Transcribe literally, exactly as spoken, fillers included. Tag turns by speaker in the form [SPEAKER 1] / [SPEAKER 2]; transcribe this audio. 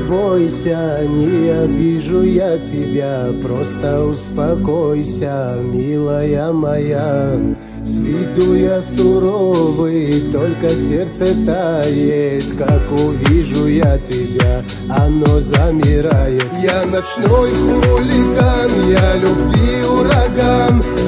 [SPEAKER 1] бойся, не обижу я тебя, просто успокойся, милая моя. С виду я суровый, только сердце тает, как увижу я тебя, оно замирает. Я ночной хулиган, я любви ураган,